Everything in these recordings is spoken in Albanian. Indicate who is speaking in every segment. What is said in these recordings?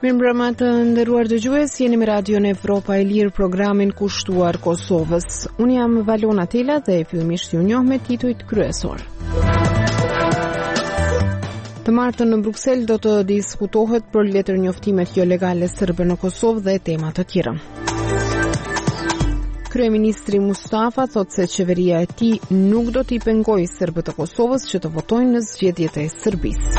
Speaker 1: Mirëmbrëma të nderuar dëgjues, jeni me Radion Evropa e Lirë, programin kushtuar Kosovës. Unë jam Valona Tela dhe fillimisht ju njoh me titujt kryesor. Të martën në Bruksel do të diskutohet për letër njoftimet jo legale serbe në Kosovë dhe tema të tjera. Kryeministri Mustafa thot se qeveria e tij nuk do t'i pengojë serbët e Kosovës që të votojnë në zgjedhjet e Serbisë.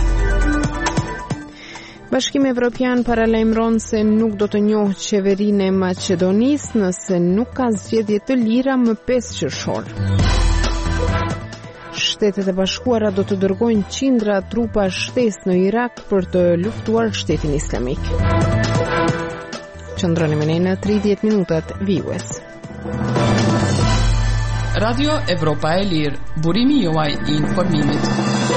Speaker 1: Bashkimi Evropian paralajmëron se nuk do të njohë qeverinë e Maqedonisë nëse nuk ka zgjedhje të lira më 5 qershor. Shtetet e Bashkuara do të dërgojnë qindra trupa shtesë në Irak për të luftuar Shtetin Islamik. Qëndroni me ne në 30 minutat vijues.
Speaker 2: Radio Evropa e Lirë, burimi juaj I informimit.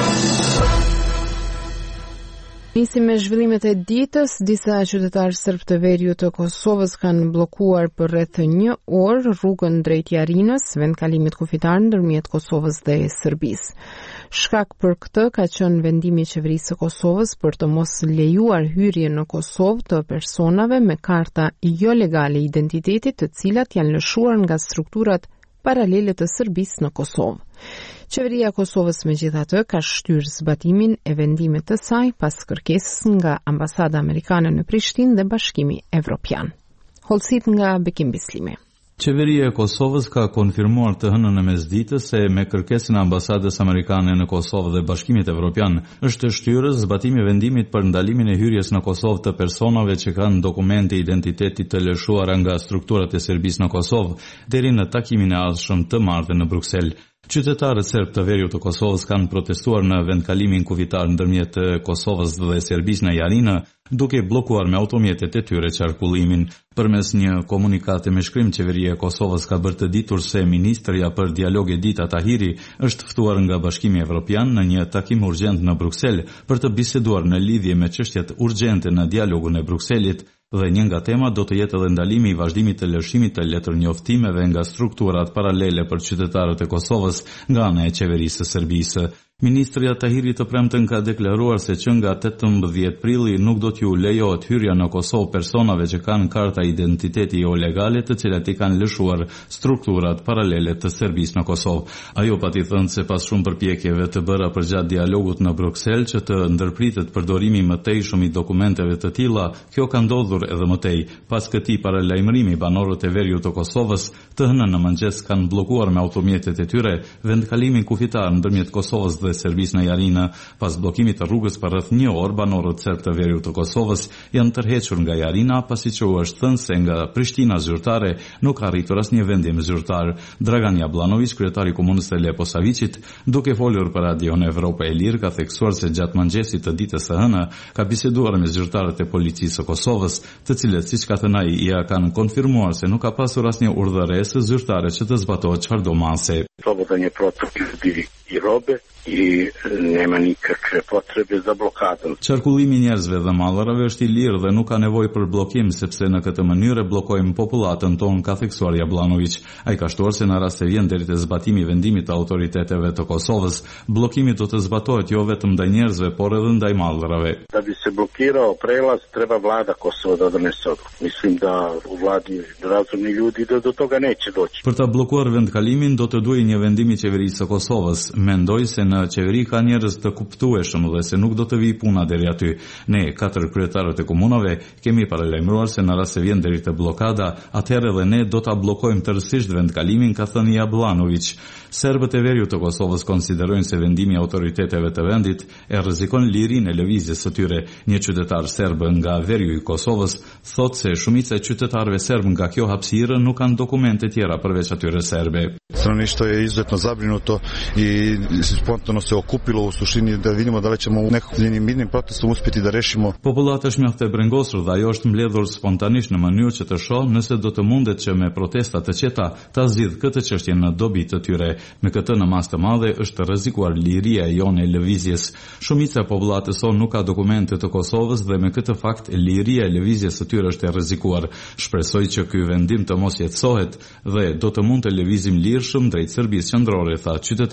Speaker 1: Nisim me zhvillimet e ditës. Disa qytetarë serb të veriut të Kosovës kanë bllokuar për rreth 1 orë rrugën drejt Jarinës, vendkalimit kufitar ndërmjet Kosovës dhe Serbisë. Shkak për këtë ka qenë vendimi I qeverisë së Kosovës për të mos lejuar hyrjen në Kosovë të personave me karta jo legale identitetit, të cilat janë lëshuar nga strukturat paralele të Serbisë në Kosovë. Qeveria e Kosovës megjithatë ka shtyrë zbatimin e vendimit të saj pas kërkesës nga Ambasada Amerikane në Prishtinë dhe Bashkimi Evropian. Holësit nga Bekim Bislimi.
Speaker 3: Qeveria e Kosovës ka konfirmuar të hënën e mesditës se me kërkesën e Ambasadës Amerikane në Kosovë dhe Bashkimit Evropian është shtyrë zbatimi vendimit për ndalimin e hyrjes në Kosovë të personave që kanë dokumente identiteti të lëshuara nga strukturat e Serbisë në Kosovë deri në takimin e ardhshëm të martën në Bruksel. Qytetarët serb të veriut të Kosovës kanë protestuar në vendkalimin kufitar ndërmjet Kosovës dhe Serbisë në Jarinë, duke bllokuar me automjetet e tyre qarkullimin. Përmes një komunikate me shkrim, qeveria e Kosovës ka bërë të ditur se ministrja për dialog Edita Tahiri është ftuar nga Bashkimi Evropian në një takim urgjent në Bruksel për të biseduar në lidhje me çështjet urgjente në dialogun e Brukselit. Dhe një nga temat do të jetë edhe ndalimi I vazhdimit të lëshimit të letër njoftimeve nga strukturat paralele për qytetarët e Kosovës nga ana e qeverisë së Serbisë. Ministrja Tahiri të premten ka deklaruar se që nga 18 prilli nuk do t'ju lejohet hyrja në Kosovë personave që kanë karta identiteti jo legale të cilat I kanë lëshuar strukturat paralele të Serbisë në Kosovë. Ajo pati thënë se pas shumë përpjekjeve të bëra përgjatë dialogut në Bruksel që të ndërpritet përdorimi më tejshëm I dokumenteve të tilla, kjo ka ndodhur edhe më tej. Pas këtij paralajmërimi, banorët e veriut të Kosovës të hënën në mëngjes kanë bllokuar me automjetet e tyre vendkalimin kufitar ndërmjet Kosovës dhe Serbisë në Jarinë. Pas bllokimit të rrugës për rreth 1 orë, banorët serb të veriut të Kosovës janë tërhequr nga Jarina, pasi që u është thënë se nga Prishtina zyrtare nuk arritur asnjë vendim zyrtar. Dragan Jablanović, kryetari i komunës së Leposavićit, duke folur për Radion Evropa e Lirë, ka theksuar se gjatë mëngjesit të ditës së hënë ka biseduar me zyrtarët e policisë së Kosovës, të cilët siç ka thënë ai, ja kanë konfirmuar se nuk ka pasur asnjë urdhëresë zyrtare që të zbatohet çfarëdo mase.
Speaker 4: Slobodanje protoka I robe I nema nikakve potrebe za blokadom.
Speaker 3: Qarkullimi I njerëzve dhe mallrave është I lirë dhe nuk ka nevojë për bllokim, sepse në këtë mënyrë bllokojmë popullatën tonë, ka theksuar Jablanović. Ai ka shtuar se në rast se vjen deri te zbatimi I vendimit të autoriteteve të Kosovës, bllokimi do të zbatohet jo vetëm ndaj njerëzve, por edhe ndaj mallrave.
Speaker 4: Da bi se blokirao prelaz, treba vlada Kosova da donese odluku. Mislim da u vladi razumni ljudi da do toga neće doći.
Speaker 3: Për ta bllokuar vendkalimin do të duhej një vendim I qeverisë së Kosovës. Mendoj se në qeveri ka njerëz të kuptueshëm dhe se nuk do të vijë puna deri aty. Ne, 4 kryetarët e komunave, kemi paralajmëruar se në rast se vjen deri te bllokada, atëherë edhe ne do ta bllokojmë tërësisht vendkalimin, ka thënë Jablanović. Serbët e veriut të Kosovës konsiderojnë se vendimi I autoriteteve të vendit e rrezikon lirinë e lëvizjes së tyre. Një qytetar serb nga veriu I Kosovës thotë se shumica e qytetarëve serb nga kjo hapësirë nuk kanë dokumente tjera përveç atyre serbe.
Speaker 5: Stanovništvo je izuzetno zabrinuto I spontano se okupilo u suštini da vidimo da li ćemo u nekakvim mirnim protestom uspjeti da rešimo.
Speaker 3: Popullata është mjaft e brengosur dhe ajo është mbledhur spontanisht në mënyrë që të shohë nëse do të mundet që me protesta të qeta ta zgjidh këtë çështje në dobi të tyre. Me këtë në masë të madhe është rrezikuar liria e jone e lëvizjes. Shumica e popullatës sonë nuk ka dokumente të Kosovës dhe me këtë fakt liria e lëvizjes së tyre është e rrezikuar. Shpresoj që ky vendim të mos jetësohet dhe do të mund të lëvizim lirshëm drejt Serbisë qendrore, tha qytetari serb.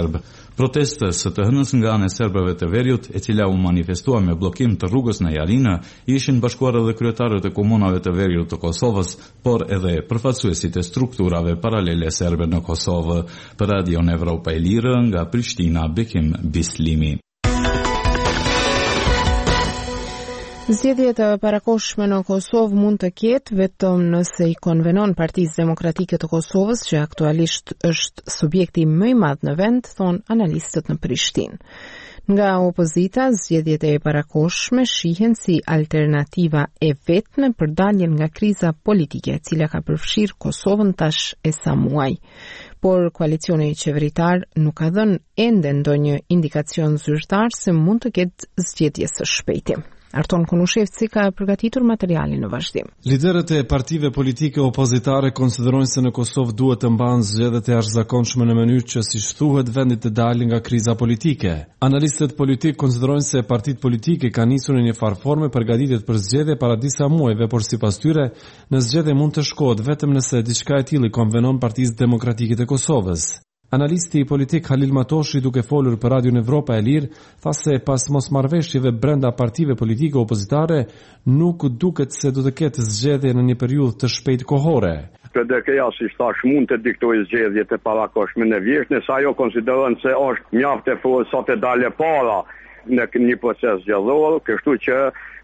Speaker 3: serb. Protestës së të hënës nga ana e serbëve të Veriut, e cila u manifestua me bllokim të rrugës në Jarinë, ishin bashkuar edhe kryetarët e komunave të Veriut të Kosovës, por edhe përfaqësuesit e strukturave paralele serbe në Kosovë. Për Radion Evropa e Lirë nga Prishtina, Bekim Bislimi.
Speaker 1: Zgjedhjet e parakohshme në Kosovë mund të ketë vetëm nëse i konvenon Partisë Demokratike të Kosovës, që aktualisht është subjekti më i madh në vend, thon analistët në Prishtinë. Nga opozita, zgjedhjet e parakohshme shihen si alternativa e vetme për daljen nga kriza politike, e cila ka përfshirë Kosovën tash e sa muaj. Por koalicioni qeveritar nuk ka dhënë ende ndonjë indikacion zyrtar se mund të ketë zgjedhje së shpejti. Arton Konushevci ka përgatitur materialin në vazhdim.
Speaker 6: Liderët e partive politike opozitare konsiderojnë se në Kosovë duhet të mbahen zgjedhjet e jashtëzakonshme në mënyrë që si thuhet vendit të dalë nga kriza politike. Analistët politik konsiderojnë se partitë politike kanë nisur në një farë forme përgatitjet për zgjedhje para disa muajve, por sipas tyre, në zgjedhje mund të shkohet vetëm nëse diçka e tillë konvenon Partisë Demokratike të Kosovës. Analisti politik Halil Matoshi, duke folur për Radion Evropa e Lirë, tha se pas mosmarrveshjeve brenda partive politike opozitare, nuk duket se do të ketë zgjedhje në një periudhë të shpejtë kohore.
Speaker 7: PDK-ja, si thash, mund të diktojë zgjedhjet e parakohshme në vjesht, nëse ajo konsideron se është mjaft e fortë sa të dalë para në një proces zgjedhor, kështu që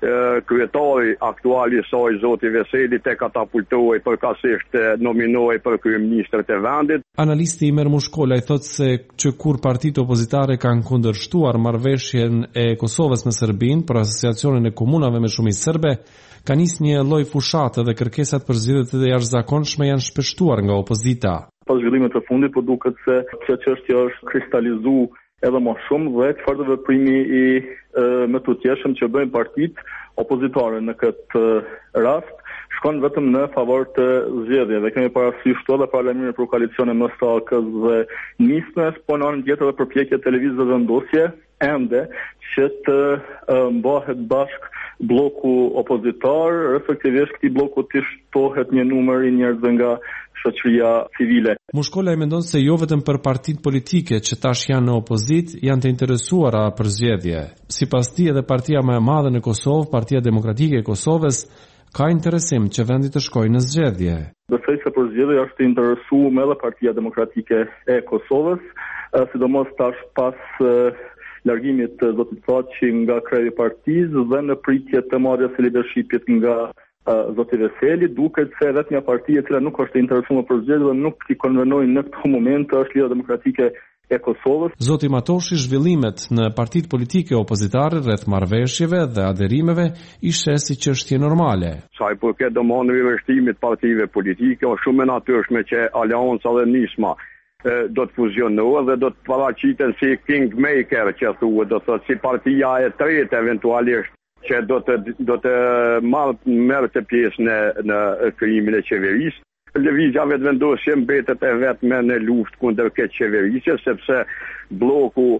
Speaker 7: kryetari aktual i saj, zoti Veseli, te katapultohej përkatësisht nominohej për kryeministër të vendit.
Speaker 6: Analisti Imer Mushkola i thotë se që kur partitë opozitare kanë kundërshtuar marrëveshjen e Kosovës në Serbinë për asociacionin e komunave me shumicë serbe, ka nisë një lloj fushate dhe kërkesat për zgjedhjet e jashtëzakonshme janë shpeshtuar nga opozita.
Speaker 8: Pas zhvillimeve të fundit, po duket se kjo çështje është kristalizuar edhe më shumë dhe çfarë do veprimi i më të tjeshëm që bëjnë partitë opozitare në këtë rast shkon vetëm në favor të zgjedhjeve. Kemi parasysh edhe parlamentën për koalicione më sakës dhe nismes, po në anën tjetër edhe përpjekje televizë vendosje ende që të mbahet bashk bloku opozitar, respektivisht këtij bloku të shtohet një numër i njerëzve nga shoqëria civile.
Speaker 6: Mushkola e mendon se jo vetëm për partitë politike që tash janë në opozit janë të interesuara për zgjedhje. Sipas tij edhe partia më e madhe në Kosovë, Partia Demokratike e Kosovës, ka interesim që vendi të shkojë në zgjedhje.
Speaker 8: Besoj se për zgjedhje është interesuar edhe Partia Demokratike e Kosovës, sidomos tash pas largimit të zotit Thaçi nga kryeji i partisë dhe në pritje të marrjes së leadershipit nga zoti Veseli, duket se vetëm një parti e cila nuk është e interesuar për zgjedhje dhe nuk i konvenojnë në këtë moment është Lidhja Demokratike e Kosovës.
Speaker 6: Zoti Matoshi, zhvillimet në partitë politike opozitare rreth marrëveshjeve dhe aderimeve i sheh si çështje normale.
Speaker 7: Sa i përket domosdoshmërisë rreshtimit partive politike, është shumë e natyrshme që aleanca dhe nisma do të fuzionohen dhe do të paraqiten si kingmaker, që thuhet, do të thotë si partia e tretë eventualisht që do të merr të pjesë në krijimin e qeverisë. Lëvizja vetëvendosje mbetet e vetme në luftë kundër këtë qeverisje, sepse bloku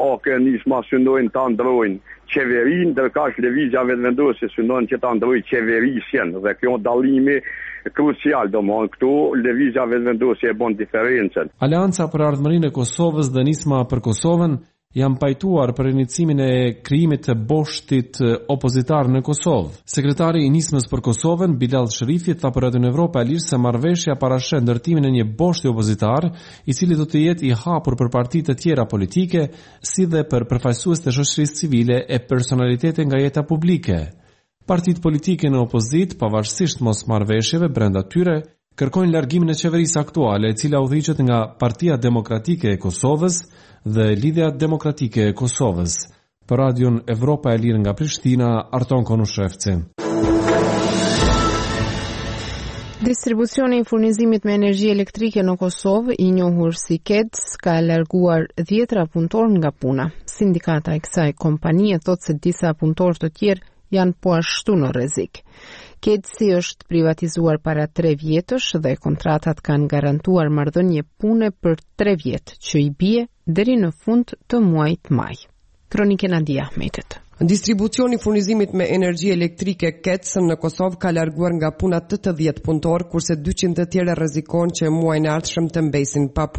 Speaker 7: nisma synojnë të ndrojnë qeverinë, ndërkaq lëvizja vetëvendosje synojnë që të ndrojnë qeverisjen, dhe kjo dallimi krucial, domthonjë këtu lëvizja vetëvendosje e bën diferencën.
Speaker 6: Aleanca për ardhmërinë e Kosovës dhe nisma për Kosovën janë pajtuar për iniciimin e krijimit të boshtit opozitar në Kosovë. Sekretari i nismës për Kosovën, Bilal Sherifi, tha për Radion Evropa e Lirë se marrëveshja parashën ndërtimin e një boshti opozitar, i cili do të jetë i hapur për partitë të tjera politike, si dhe për përfaqësues të shoqërisë civile e personalitete nga jeta publike. Partitë politike në opozit, pavarësisht mosmarrveshjeve brenda tyre, kërkojnë largimin e qeverisë aktuale, e cila udhëhiqet nga Partia Demokratike e Kosovës dhe Lidhja Demokratike e Kosovës. Për Radion Evropa e Lirë nga Prishtina, Arton Konushevci.
Speaker 1: Distribucioni i furnizimit me energji elektrike në Kosovë, i njohur si KEDS, ka larguar 10 punëtorë nga puna. Sindikata e kësaj kompanie thotë se disa punëtorë të tjerë janë po ashtu në rrezik. KEDS-i është privatizuar para 3 vjetësh dhe kontratat kanë garantuar marrëdhënie pune për 3 vjet, që i bie deri në fund të muajit maj. Kronike Nadia Ahmetet.
Speaker 9: Distribucioni i furnizimit me energji elektrike KEDS në Kosovë ka larguar nga puna 80 punëtorë, kurse 200 të tjerë rrezikohen që muajin e ardhshëm të mbesin pa punë.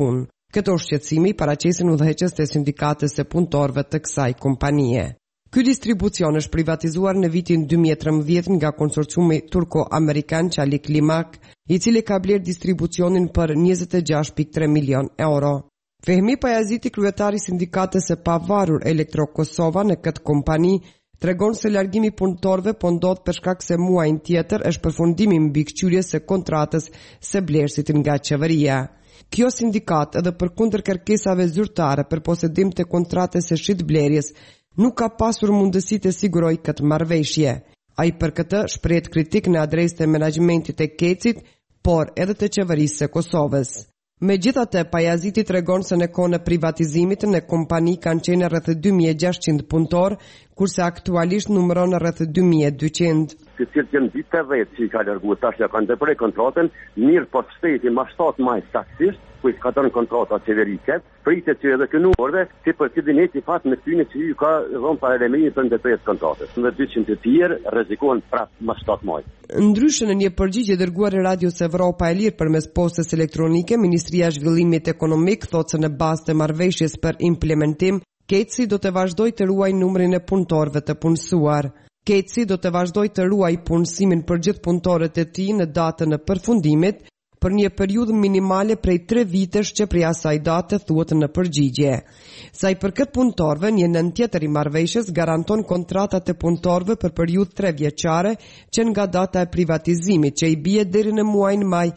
Speaker 9: Këto shqetësimi paraqesin udhëheqës të sindikatës së punëtorëve të kësaj kompanie. Ky distribucion është privatizuar në vitin 2013 nga konsorciumi turko-amerikan Çelik Limak, i cili ka bler distribucionin për 26.3 milion euro. Fehmi Pajaziti, kryetari i sindikatës së pavarur Elektro Kosova në këtë kompani, tregon se largimi punëtorëve po ndodh për shkak se muajin tjetër është përfundimi mbikëqyrjes së kontratës së blerësit nga qeveria. Kjo sindikat, edhe përkundër kërkesave zyrtare për posedim të kontratës së shitblerjes, nuk ka pasur mundësi të sigurojë këtë marrëveshje. Ai për këtë shpreh kritik në adresë të menaxhmentit të Kecit, por edhe të qeverisë së Kosovës. Megjithatë, Pajaziti tregon se në kohën e privatizimit në kompani kanë qenë rreth 2600 punëtor, kurse aktualisht numëron rreth 2200.
Speaker 7: Të cilët janë ditë të rreth që i ka larguar tash ja kanë ndërprer kontratën, mirë po shteti më 7 maj saktësisht, ku i ka dhënë kontrata qeverike, pritet që edhe kënuarve, si për kabineti fat me tyne që ju ka dhënë paralajmërim për ndërprerje të kontratës. Në 200 të tjerë rrezikohen prapë më 7 maj.
Speaker 9: Ndryshe, në një përgjigje dërguar Radios Evropa e Lirë përmes postës elektronike, Ministria e Zhvillimit Ekonomik thotë se në bazë të marrëveshjes për implementim, Keci do të vazhdojë të ruajë numrin e punëtorëve të punësuar. Keci do të vazhdojë të ruajë punësimin për gjithë punëtorët e tij në datën e përfundimit për një periudhë minimale prej 3 vitesh që prej asaj date thuhet në përgjigje. Sa i përket punëtorëve, një nën tjetër i marrëveshjes garanton kontratat e punëtorëve për periudhë 3 vjeçare që nga data e privatizimit që i bie deri në muajin maj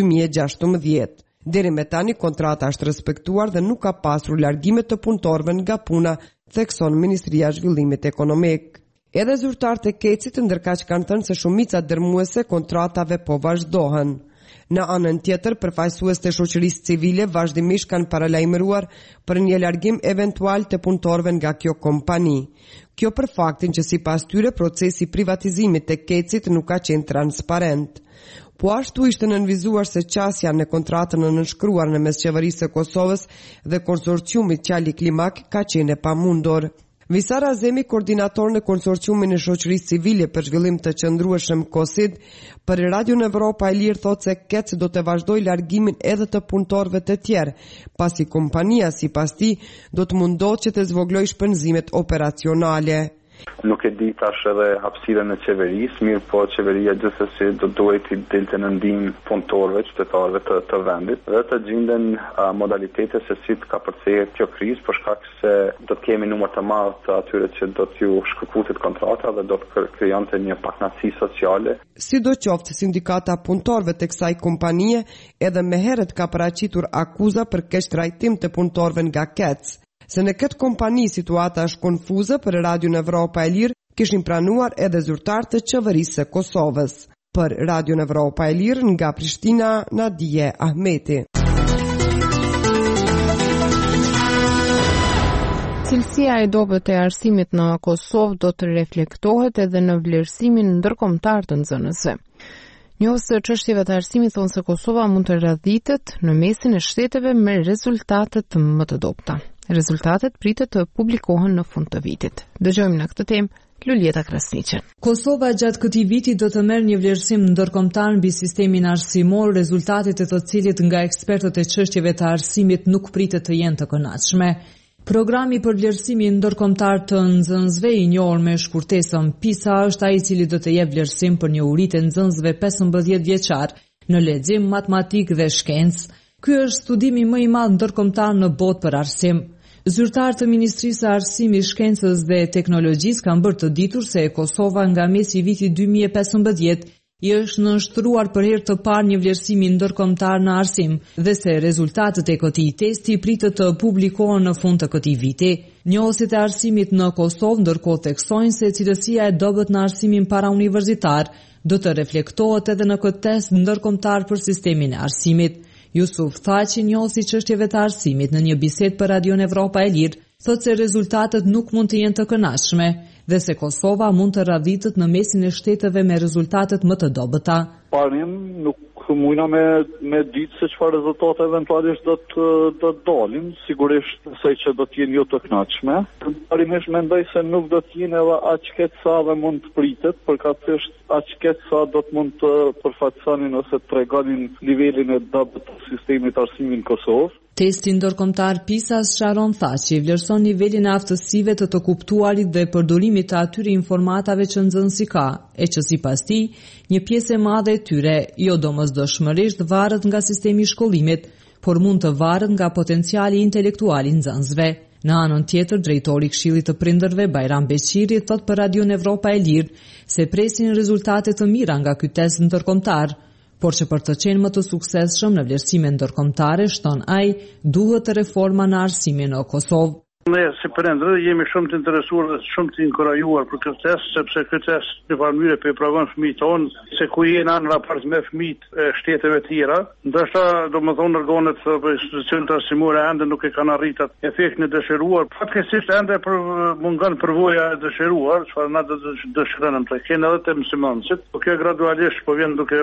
Speaker 9: 2016. Deri me tani kontrata është respektuar dhe nuk ka pasur largime të punëtorëve nga puna, thekson Ministria e Zhvillimit Ekonomik. Edhe zyrtarët e Kecit ndërkaq kanë thënë se shumica dërmuese kontratave po vazhdohen. Në anën tjetër, përfaqësues të shoqërisë civile vazhdimisht kanë paralajmëruar për një largim eventual të punëtorëve nga kjo kompani. Kjo për faktin që sipas tyre procesi i privatizimit të Kecit nuk ka qenë transparent. Po ashtu ishte nënvizuar se qasja në kontratën e nënshkruar në mes qeverisë së Kosovës dhe konsorciumit Çelik Limak ka qenë e pamundur. Visar Azemi, koordinator në konsorciumin e shoqërisë civile për zhvillim të qëndrueshëm KOSID, për Radion Evropa e Lirë thotë se KEC do të vazhdojë largimin edhe të punëtorëve të tjerë, pasi kompania sipas tij do të mundohet që të zvogëlojë shpenzimet operacionale.
Speaker 10: Nuk e di tash edhe hapësirën e qeverisë, mirë po qeveria gjithsesi do duhet të dilte në ndihmë punëtorëve, qytetarëve të vendit dhe të gjenden modalitete se si të ka përcjellë kjo krizë, për shkak se do të kemi numër të madh të atyre që do t'ju shkëputet kontrata dhe do të krijonte një pakënaqësi sociale.
Speaker 9: Sidoqoftë, sindikata punëtorëve të kësaj kompanie edhe më herët ka paraqitur akuza për keq trajtim të punëtorëve nga KEC. Se në këtë kompani situata është konfuze, për Radion Evropa e Lirë kishin pranuar edhe zyrtarë të qeverisë së Kosovës. Për Radion Evropa e Lirë nga Prishtina, Nadije Ahmeti.
Speaker 1: Cilësia e dobët e arsimit në Kosovë do të reflektohet edhe në vlerësimin ndërkombëtar të nxënësve. Njohës së çështjeve të arsimit thonë se Kosova mund të radhitet në mesin e shteteve me rezultatet më të dobëta. Rezultatet pritet të publikohen në fund të vitit. Dëgjojmë në këtë temë Luljeta Krasniqen.
Speaker 11: Kosova gjatë këtij viti do të merr një vlerësim ndërkombëtar mbi sistemin arsimor, rezultatet e të cilit nga ekspertët e çështjeve të arsimit nuk pritet të jenë të kënaqshme. Programi për vlerësimin ndërkombëtar të nxënësve, i njohur me shkurtesën PISA, është ai i cili do të jep vlerësim për një uri të nxënësve 15 vjeçar në lexim, matematikë dhe shkencë. Ky është studimi më i madh ndërkombëtar në botë për arsim. Zyrtarët të Ministrisë së Arsimit, Shkencës dhe Teknologjisë kanë bërë të ditur se Kosova nga mesi i vitit 2015 i është nënshtruar për herë të parë një vlerësim ndërkombëtar në arsim dhe se rezultatet e këtij testi pritet të publikohen në fund të këtij viti. Njohësit e arsimit në Kosovë ndërkohë theksojnë se cilësia e dobët në arsimin parauniversitar do të reflektohet edhe në këtë test ndërkombëtar për sistemin e arsimit. Jusuf Thaçi, njohësi çështjeve të arsimit, në një bisedë për Radion Evropa e Lirë, thotë se rezultatet nuk mund të jenë të kënaqshme dhe se Kosova mund të radhitet në mesin e shteteve me rezultatet më të dobëta.
Speaker 8: Parim nuk mujna me ditë se çfarë rezultate eventualisht do të dalin, sigurisht se që do të jenë jo të kënaqshme. Parimisht mendoj se nuk do të jenë edhe aq keq sa dhe mund të pritet, përkatësisht aq keq sa do të mund të përfaqësonin ose të tregonin nivelin e dobët të sistemit arsimit në Kosovë.
Speaker 11: Testi ndërkombëtar PISA sqaron që i vlerëson nivelin e aftësive të kuptuarit dhe përdorimit të atyre informatave që nxënësi ka, e që sipas tij, një pjesë e madhe e tyre jo domosdoshmërisht varet nga sistemi i shkollimit, por mund të varet nga potenciali intelektual i nxënësve. Në anën tjetër, drejtori i Këshillit të Prindërve Bajram Beqiri thot për Radion Evropa e Lirë se presin rezultate të mira nga ky test ndërkombëtar, por që për të qenë më të suksesshëm në vlerësime ndërkombëtare, shton ai, duhet reforma në arsimin në Kosovë.
Speaker 12: Ne si prindër jemi shumë të interesuar dhe shumë të inkurajuar për këtë test, sepse këtë test në farë mënyrë po i provon fëmijët tonë se ku jena në raport me fëmijët e shteteve tjera. Ndoshta domethënë organet apo institucionet arsimore ende nuk e kanë arritur efektin e dëshiruar. Fatkeqësisht ende mungon përvoja e dëshiruar, çfarë na dëshirojmë të kenë edhe të mësimënësit. Po kjo gradualisht po vjen duke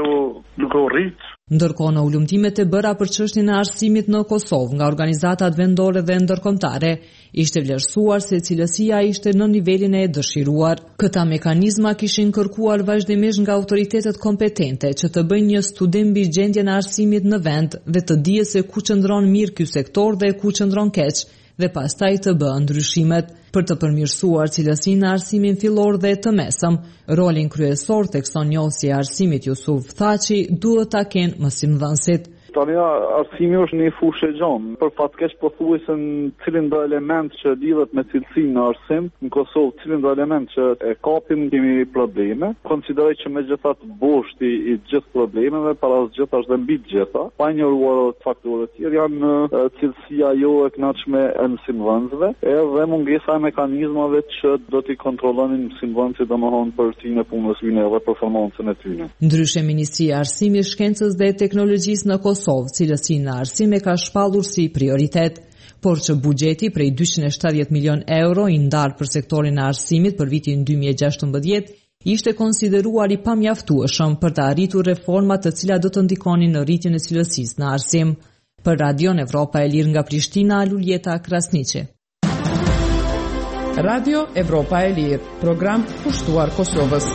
Speaker 12: u rrit.
Speaker 11: Ndërkohë në ulëmtimet e bëra për çështjen e arsimit në Kosovë nga organizatat vendore dhe ndërkombëtare, ishte vlerësuar se cilësia ishte në nivelin e dëshiruar. Këta mekanizma kishin kërkuar vazhdimisht nga autoritetet kompetente që të bëjnë një studim mbi gjendjen e arsimit në vend dhe të dihet se ku qëndron mirë ky sektor dhe ku qëndron keq, dhe pastaj të bëhen ndryshimet për të përmirësuar cilësinë e arsimit fillor dhe të mesëm. Rolin kryesor tek sonjosja e arsimit Jusuf Thaçi duhet ta kenë mësimdhënësit.
Speaker 8: Tani arsimi është një fushë e gjanë. Për fatkeq pothuajse në cilin do element që lidhet me cilësinë në arsim, në Kosovë cilin do element që e kapim kemi probleme. Konsideroj që megjithatë boshti i gjithë problemeve para asgjë është dhe mbi të gjitha. Pa injoruar faktorët e tjerë janë cilësia jo e kënaqshme e mësimdhënësve, edhe mungesa e mekanizmave që do t'i kontrollonin mësimdhënësit domethënë për tinë e punës tyre dhe performancën e tyre.
Speaker 11: Ndryshe Ministria e Arsimit, Shkencës dhe Teknologjisë në Kosovë cilësinë në arsim e ka shpallur si prioritet, por që buxheti prej 270 milion euro i ndarë për sektorin e arsimit për vitin 2016 ishte konsideruar i pamjaftueshëm për të arritur reformat të cilat do të ndikonin në rritjen e cilësisë në arsim. Për Radion Evropa e Lirë nga Prishtina, Luljeta Krasniqi.
Speaker 2: Radio Evropa e Lirë, program pushtuar Kosovës.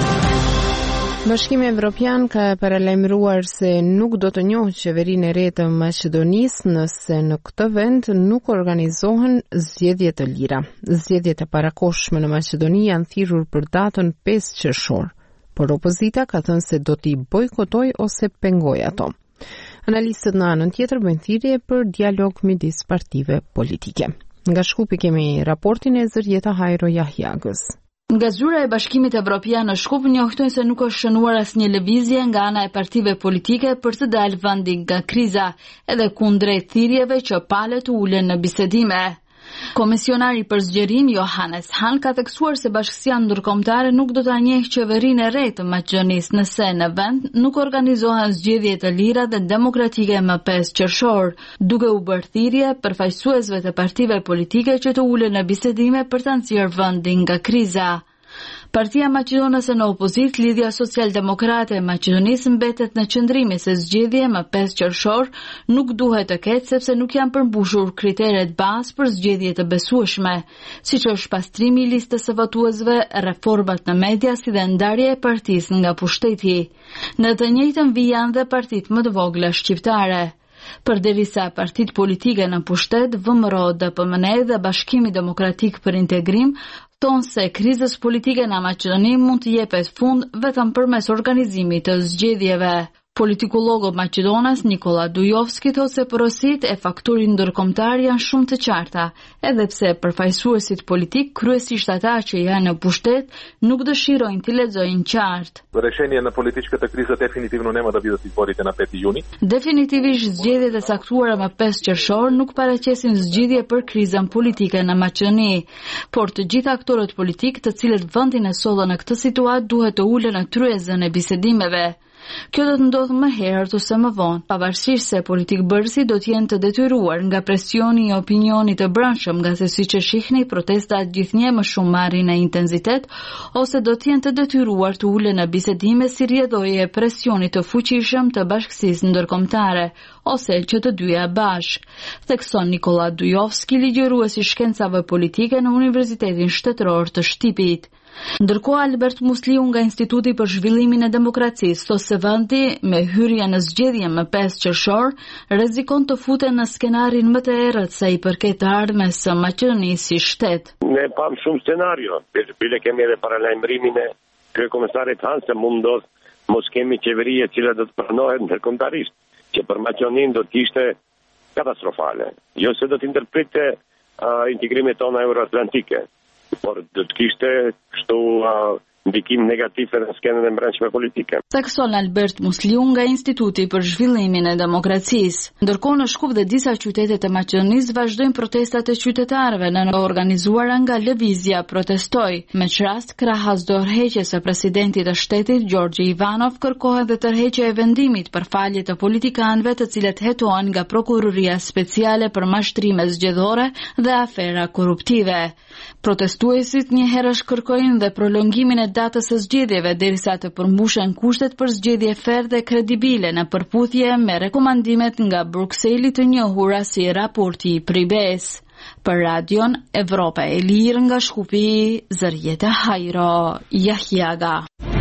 Speaker 1: Bashkimi Evropian ka paralajmëruar se nuk do të njohë qeverinë e re të Maqedonisë nëse në këtë vend nuk organizohen zgjedhje të lira. Zgjedhjet e parakohshme në Maqedoni janë thirrur për datën 5 qershor, por opozita ka thënë se do t'i bojkotojë ose pengojë ato. Analistët në anën tjetër bëjnë thirrje për dialog midis partive politike. Nga Shkupi kemi raportin e Zërjeta Hajro Jahjagës.
Speaker 13: Nga zyrta e Bashkimit Evropian në Shkup njoftojnë se nuk është shënuar asnjë lëvizje nga ana e partive politike për të dalë vendi nga kriza, edhe kundrejt thirrjeve që palët ulen në bisedime. Komisionari për zgjerim Johannes Hahn ka theksuar se bashkësia ndërkombëtare nuk do ta njehë qeverinë e re të Maqedonisë nëse në vend nuk organizohen zgjedhje të lira dhe demokratike më 5 qershor, duke u bërë thirrje përfaqësuesve të partive politike që të ulen në bisedime për ta nxjerrë vendin nga kriza. Partia Maqedonase në opozit, Lidhja Social-Demokrate e Maqedonisë mbetet në qëndrimi se zgjedhje më 5 qershor nuk duhet të ketë sepse nuk janë përmbushur kriteret bazë për zgjedhje të besueshme, siç është pastrimi i listës së votuesve, reformat në media si dhe ndarja e partisë nga pushteti. Në të njëjtën vijë janë dhe partitë më të vogla shqiptare. Përderisa partitë politike në pushtet, VMRO, DPMNE dhe Bashkimi Demokratik për Integrim thonë se krizës politike në Maqedoni mund të jepet fund vetëm përmes organizimit të zgjedhjeve. Politikologu maqedonas Nikola Dujovski thotë se porosit e fakturit ndërkombëtar janë shumë të qarta, edhe pse përfaqësuesit politik, kryesisht ata që janë në pushtet, nuk dëshirojnë të lexojnë qartë.
Speaker 14: Решение на политическата криза дефинитивно нема да бидат изборите на 5 јуни.
Speaker 13: Definitivisht zgjedhjet e caktuara më 5 qershor nuk paraqesin zgjidhje për krizën politike në Maqedoni, por të gjithë aktorët politik të cilët vendin e sollën në këtë situatë duhet të ulen në tryezën e bisedimeve. Kjo do të ndodhë më herët ose më vonë, pavarësisht se politikbërësit do të jenë të detyruar nga presioni i opinionit të brendshëm, nga se siç e shihni protestat gjithnjë më shumë marrin në intensitet, ose do të jenë të detyruar të ulen në bisedime si rrjedhojë e presionit të fuqishëm të bashkësisë ndërkombëtare, ose që të dyja bashk, thekson Nikola Dujovski, ligjërues i shkencave politike në Universitetin Shtetëror të Shtipit. Ndërkohë Albert Musliu nga Instituti për Zhvillimin e Demokracisë thosë se vendi me hyrje në zgjedhje më 5 qershor rrezikon të futet në skenarin më të errët sa i përket të ardhmes së Maqedonisë si shtet.
Speaker 15: Ne pam shumë scenario, bile kemi edhe paralajmërimin e kryekomisarit Han se mund ndodh mos kemi qeveri e cila do të pranohet ndërkombëtarisht, që për Maqedoninë do të ishte katastrofale. Jo se do të ndërprite integrimet tona euroatlantike, por do të kishte kështu ndikim negativ në skenën e brendshme politike.
Speaker 13: Sakson Albert Musliu nga Instituti për Zhvillimin e Demokracisë. Ndërkohë në Shkup dhe disa qytete të Maqedonisë vazhdojnë protestat e qytetarëve në organizuara nga lëvizja Protestoj. Me çrast krahas dorëheqjes së presidentit të shtetit Gjorgji Ivanov kërkohet dhe tërheqja e vendimit për falje të politikanëve të cilët hetohen nga Prokuroria Speciale për mashtrime zgjedhore dhe afera korruptive. Protestuesit një herësh kërkojnë dhe prolongimin e datës së zgjedhjeve derisa të përmbushen kushtet për zgjedhje ferë dhe kredibile në përputhje me rekomandimet nga Brukseli të njohura si raporti i Pribes. Për Radion Evropa e Lirë nga Shkupi, Zërjeta Hajro, Jahjaga.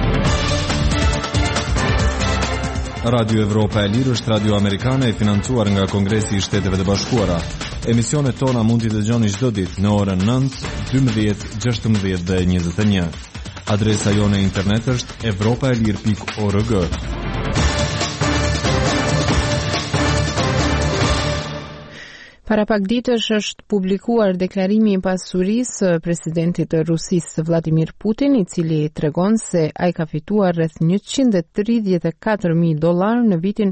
Speaker 6: Radio Evropa e Lirë është radio amerikane e financuar nga Kongresi i Shteteve të Bashkuara. Emisionet tona mund t'i dëgjoni çdo ditë në orën 9, 12, 16 dhe 21. Adresa jone internet është evropaelir.org.
Speaker 1: Para pak ditësh është publikuar deklarimi i pasurisë presidentit të Rusisë Vladimir Putin, i cili tregon se ai ka fituar rreth $134,000 në vitin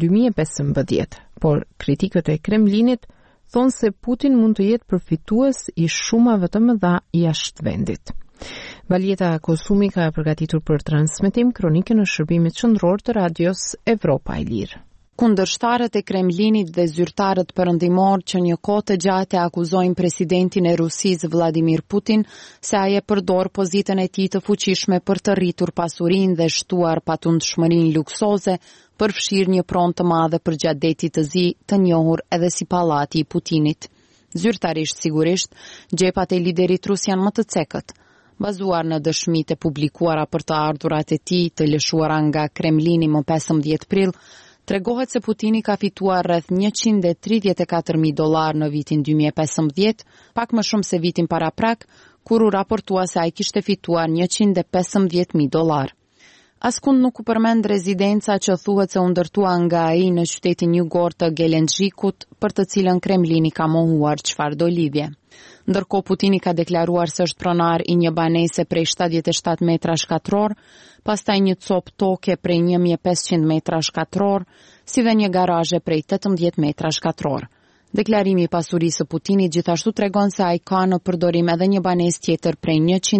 Speaker 1: 2015. Por kritikët e Kremlinit thonë se Putin mund të jetë përfitues i shumave të mëdha jashtë vendit. Valjeta Kosumi ka përgatitur për transmetim kronikën e shërbimit qendror të radios Evropa e Lirë.
Speaker 16: Kundërshtarët e Kremlinit dhe zyrtarët perëndimor që një kohë të gjatë akuzojnë presidentin e Rusisë Vladimir Putin se ai e përdor pozitën e tij të fuqishme për të rritur pasurinë dhe shtuar patundshmërinë luksoze për fshirë një pronë të madhe përgjatë detit të zi të njohur edhe si pallati i Putinit. Zyrtarisht sigurisht, gjepat e liderit rus janë më të cekët, bazuar në dëshmitë e publikuara për të ardhurat e tij të lëshuara nga Kremlini më 15 prill. Tregohet se Putini ka fituar rreth $134,000 në vitin 2015, pak më shumë se vitin paraprak, kur u raportua se ai kishte fituar $115,000. Askund nuk u përmend rezidenca që thuhet se u ndërtua nga ai në qytetin jugor të Gelendzhikut, për të cilën Kremlini ka mohuar çfarëdo lidhje. Ndërkohë Putini ka deklaruar se është pronar i një banese prej 77 metra shkatror, pastaj një copë toke prej 1500 metra shkatror, si dhe një garazhe prej 18 metra shkatror. Deklarimi i pasurisë së Putinit gjithashtu tregon se ai ka në përdorim edhe një banesë tjetër prej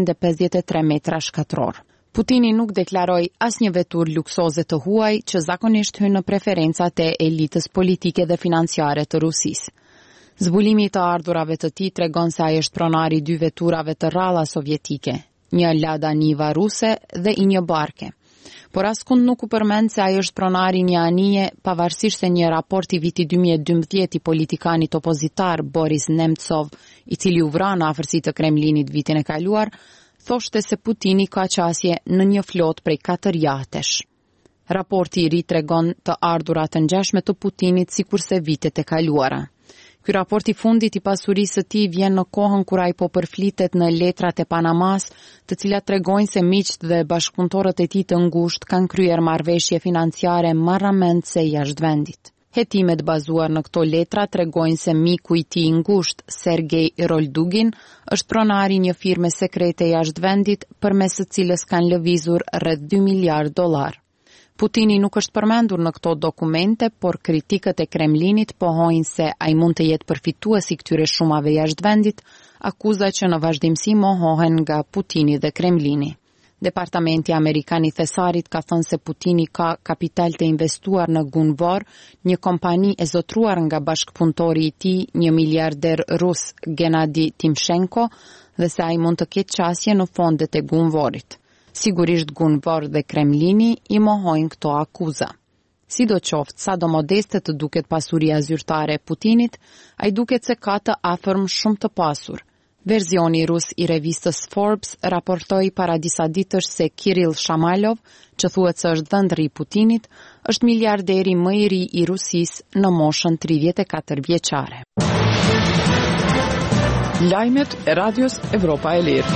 Speaker 16: 153 metra shkatror. Putini nuk deklaroi asnjë veturë luksoze të huaj që zakonisht hyn në preferencat e elitës politike dhe financiare të Rusisë. Zbulimi i të ardhurave të tij tregon se ai është pronari i 2 veturave të rralla sovjetike, një Lada Niva ruse dhe i një barke. Por askund nuk u përmend se ai është pronari një anije, pavarësisht se një raport i vitit 2012 i politikanit opozitar Boris Nemtsov, i cili u vra në afërsi të Kremlinit vitin e kaluar, thoshte se Putini ka qasje në një flot prej 4 jahtesh. Raporti i ri tregon të ardhurat të ngjashme të Putinit sikurse vitet e kaluara. Ky raport i fundit i pasurisë së tij vjen në kohën kur ai po përflitet në letrat e Panamas, të cilat tregojnë se miqt dhe bashkëpunëtorët e tij të ngushtë kanë kryer marrëveshje financiare marramendse jashtë vendit. Hetimet bazuar në këto letra tregojnë se miku i tij i ngushtë, Sergej Roldugin, është pronari i një firme sekrete jashtë vendit, përmes së cilës kanë lëvizur rreth $2 miliardë. Putini nuk është përmendur në këto dokumente, por kritikët e Kremlinit pohojnë se ai mund të jetë përfitues i këtyre shumave jashtë vendit, akuza që në vazhdimsi mohohen nga Putini dhe Kremlini. Departamenti Amerikan i Thesarit ka thënë se Putini ka kapital të investuar në Gunvor, një kompani e zotruar nga bashkëpunëtori i tij, një miliarder rus Gennady Timchenko, dhe se ai mund të ketë qasje në fondet e Gunvorit. Sigurisht Gunvor dhe Kremlini i mohojnë këto akuza. Sidoqoftë, sa do modeste të duket pasuria zyrtare e Putinit, ai duket se ka të afërm shumë të pasur. Verzioni rus I revistës Forbes raportoi para disa ditësh se Kirill Shamalov, që thuhet se është dhëndri I Putinit, është miliarderi më I ri I Rusisë në moshën 34 vjeçare.
Speaker 2: Lajmet e Radios Evropa e Lirë.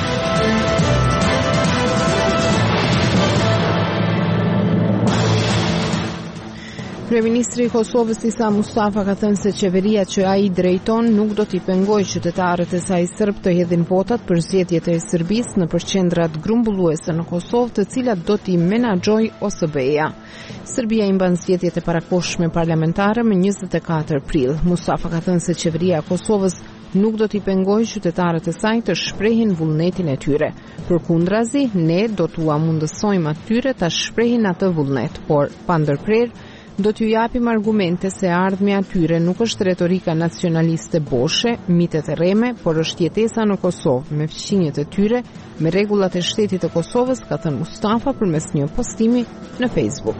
Speaker 1: Kryeministri I Kosovës Isa Mustafa ka thënë se qeveria që ai drejton nuk do t'i pengojë qytetarët e saj serb të hedhin votat për zgjedhjet e Serbisë në qendrat grumbulluese në Kosovë, të cilat do t'i menaxhojë OSBE-ja. Serbia I mban zgjedhjet e parakohshme parlamentare më 24 prill. Mustafa ka thënë se qeveria e Kosovës nuk do t'i pengojë qytetarët e saj të shprehin vullnetin e tyre. Përkundrazi, ne do t'u mundësojmë atyre ta shprehin atë vullnet, por pa ndërprerje do t'ju japim argumente se ardhmja atyre nuk është retorika nacionaliste boshe, mitet e rreme, por është jetesa në Kosovë, me fqinjet e tyre, me rregullat e shtetit të Kosovës, ka thënë Mustafa përmes një postimi në Facebook.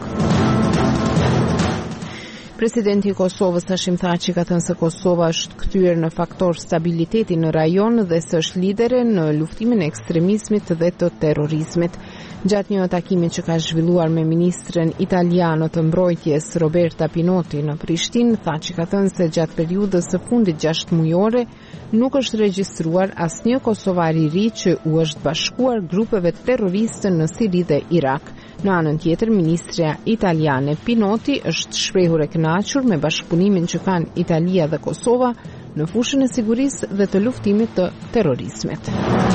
Speaker 1: Presidenti I Kosovës Hashim Thaçi ka thënë se Kosova është kthyer në faktor stabiliteti në rajon dhe se është lidere në luftimin e ekstremizmit dhe të terrorizmit. Gjatë një takimi që ka zhvilluar me ministren italiano të mbrojtjes Roberta Pinotti në Prishtinë, Thaçi ka thënë se gjatë periudhës së fundit 6 mujore nuk është regjistruar asnjë kosovar I ri që u është bashkuar grupeve terroriste në Siri dhe Irak. Në anën tjetër, ministrja italiane Pinotti është shprehur e kënaqur me bashkëpunimin që kanë Italia dhe Kosova në fushën e sigurisë dhe të luftimit të terrorizmit.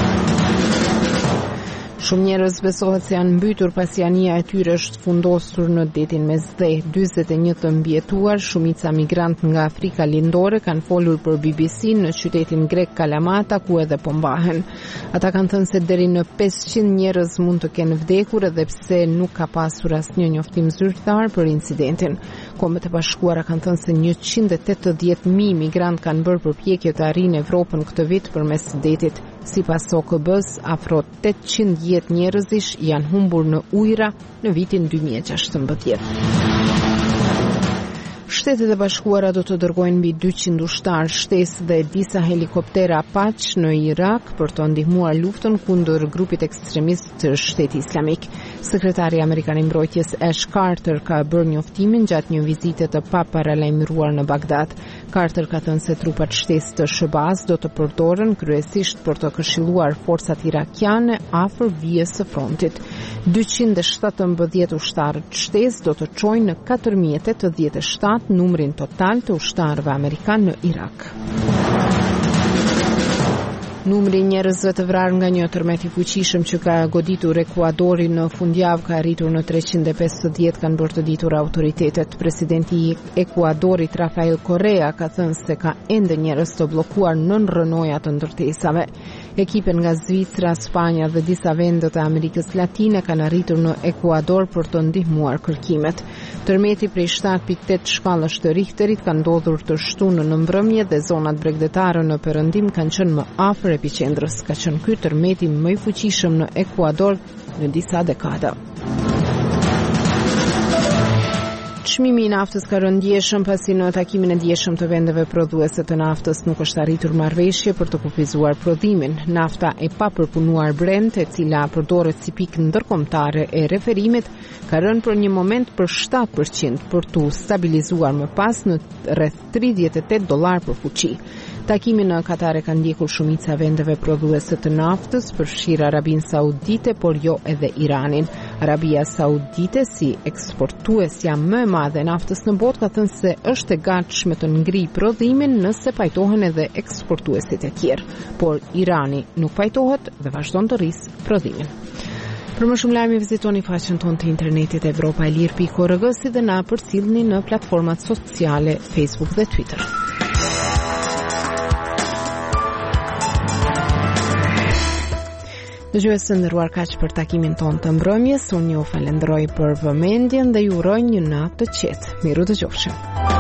Speaker 1: Shumë njerëz besohet se janë mbytur pasi anija e tyre është fundosur në detin Mesdhe. 41 të mbijetuar, shumica migrant nga Afrika Lindore, kanë folur për BBC në qytetin grek Kalamata, ku edhe po mbahen. Ata kanë thënë se deri në 500 njerëz mund të kenë vdekur edhe pse nuk ka pasur asnjë njoftim zyrtar për incidentin. Kombet e Bashkuara kanë thënë se 180.000 migrant kanë bërë përpjekje të arrijnë Evropën këtë vit përmes detit. Sipas OKB-s, afro 810 njerëzish janë humbur në ujra në vitin 2016. Shtetet e Bashkuara do të dërgojnë mbi 200 ushtar shtesë dhe disa helikoptera Apache në Irak për të ndihmuar luftën kundër grupit ekstremist të Shtetit Islamik. Sekretari Amerikan I Mbrojtjes Ash Carter ka bërë njoftimin gjatë një vizite të paparalajmëruar në Bagdad. Carter ka thënë se trupat shtesë të SHBAS do të përdoren kryesisht për të këshilluar forcat irakiane afër vijës së frontit. 217 ushtarë shtesë do të çojnë në 4087 numrin total të ushtarëve amerikanë në Irak. Numri I njerëzve të vrarë nga një tërmet I fuqishëm që ka goditur Ekuadorin në fundjavë ka arritur në 350, kanë bërë të ditur autoritetet. Presidenti I Ekuadorit Rafael Correa ka thënë se ka ende njerëz të bllokuar nën rënoja të ndërtesave. Ekipe nga Zvicra, Spanja dhe disa vende të Amerikës Latine kanë arritur në Ekuador për të ndihmuar kërkimet. Tërmeti prej 7.8 shkallës të Richterit ka ndodhur të shtunë në mbrëmje dhe zonat bregdetare në perëndim kanë qenë më afër epicendrës. Ka qenë ky tërmeti më I fuqishëm në Ekuador në disa dekada. Çmimi I naftës ka rënë ndjeshëm pasi në takimin e ndjeshëm të vendeve prodhuese të naftës nuk është arritur marrëveshje për të kufizuar prodhimin. Nafta e papërpunuar Brent, e cila përdoret si pikë ndërkombëtare e referimit, ka rënë për një moment për 7% për tu stabilizuar më pas në rreth $38 për fuqi. Takimin në Katar e ka ndjekur shumica vendeve prodhuese të naftës, përfshirë Arabinë Saudite, por jo edhe Iranin. Arabia Saudite, si eksportuesja më e madhe naftës në botë, ka thënë se është e gatshme të ngrijë prodhimin nëse pajtohen edhe eksportuesit e tjerë, por Irani nuk pajtohet dhe vazhdon të rrisë prodhimin. Për më shumë lajme vizitoni faqen tonë të internetit evropaelir.org, si dhe na përcjellni në platformat sociale Facebook dhe Twitter. Dëgjues të nderuar, kaq për takimin tonë të mbrëmjes. Unë ju falenderoj për vëmendjen dhe ju uroj një natë të qetë. Miru dëgjofshim.